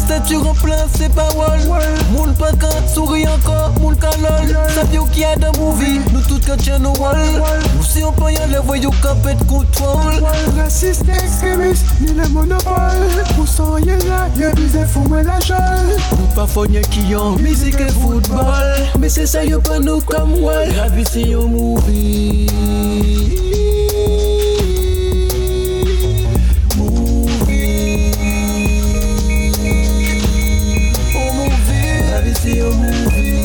Cette tu remplaces ses paroles. Moule pas quand souris encore, moule calol. Savio qui a dans movie, nous toutes quand tiens nos walls. Nous si on peut y aller, voyons qu'à pète contrôle. Raciste, extrémiste, ni le monopole. Pour s'en y est là, y'a des infos, mais la jolle. Nous pas fognes qui ont musique et football. Mais c'est ça, y'a pas nous comme wall. La vie c'est un movie. C'est un movie.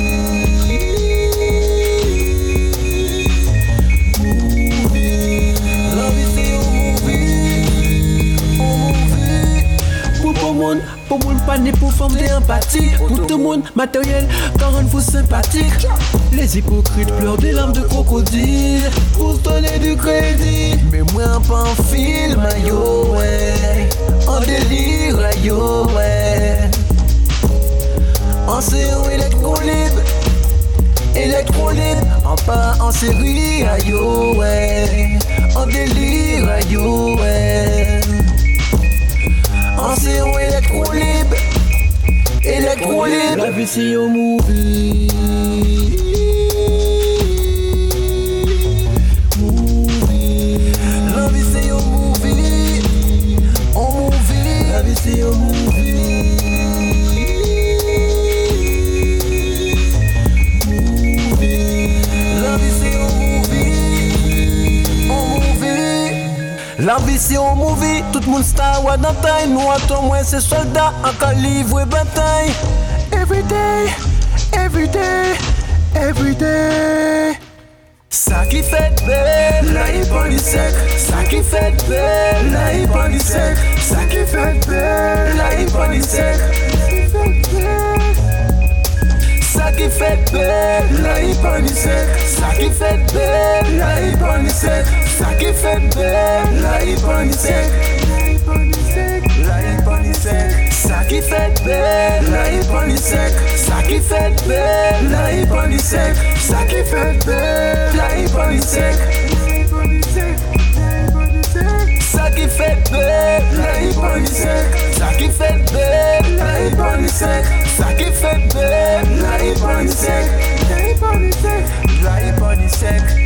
La vie c'est un movie. Pour monde pas né pour former empathie. Pour tout le monde matériel, car on vous sympathique. Les hypocrites pleurent des larmes de crocodile pour se donner du crédit. Mais moi pas en film, yo ouais. En délire, yo ouais. En série électro-libre, en pas en série, ayo ouais. En délire, ayo ouais. En série électro-libre, la vie c'est un movie. La vie c'est un movie. La vie c'est un movie. La vie c'est un movie, tout le monde star ou dans taille. Nous attendons moins ces soldats en calibre et bataille. Everyday, everyday, everyday. Ça qui fait belle, la hip hop sec. Ça qui fait belle, la hip hop sec. Ça qui fait belle, la hip hop sec. Ça qui fait belle, la hip hop sec. Ça qui fait belle, la hip hop sec. Ça qui fait belle, la hip hop sec. La hip hop sec. Ça qui fait belle, la hip hop sec. Ça qui fait belle, la hip hop sec. Ça qui fait belle, la hip hop sec. Ça qui fait belle, la hip hop sec. Ça qui fait belle, la hip hop sec. Ça qui fait belle, la hip hop sec. La hip hop sec.